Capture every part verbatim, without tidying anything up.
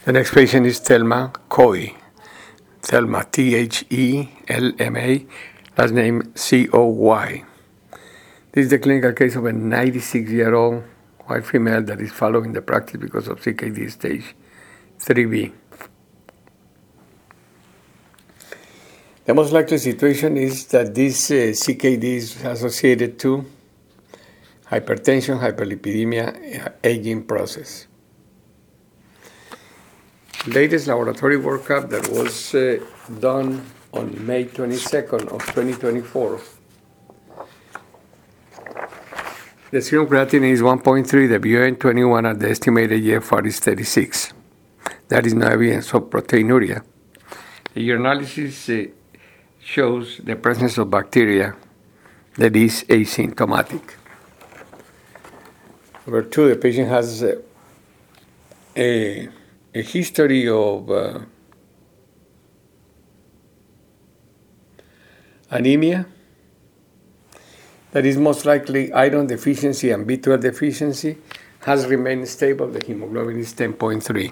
The next patient is Thelma Coy. Thelma, T H E L M A, last name C O Y. This is the clinical case of a ninety-six-year-old white female that is following the practice because of C K D stage three B. The most likely situation is that this uh, C K D is associated to hypertension, hyperlipidemia, aging process. Latest laboratory workup that was uh, done on May twenty-second of twenty twenty-four. The serum creatinine is one point three, the B U N twenty-one, and the estimated G F R is thirty-six. That is no evidence of proteinuria. The urinalysis uh, shows the presence of bacteria that is asymptomatic. Number two, the patient has uh, a a history of uh, anemia that is most likely iron deficiency and B twelve deficiency, has remained stable. The hemoglobin is ten point three.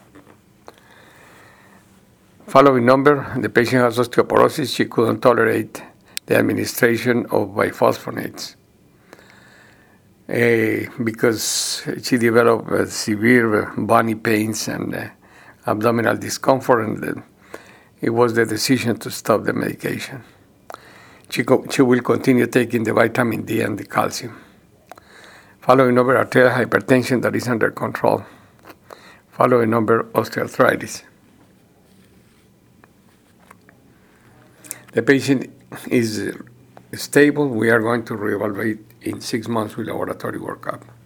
Following number, the patient has osteoporosis. She couldn't tolerate the administration of biphosphonates uh, because she developed uh, severe bony pains and uh, abdominal discomfort, and uh, it was the decision to stop the medication. She, co- she will continue taking the vitamin D and the calcium. Following number, arterial hypertension that is under control. Following number, osteoarthritis. The patient is stable. We are going to reevaluate in six months with laboratory workup.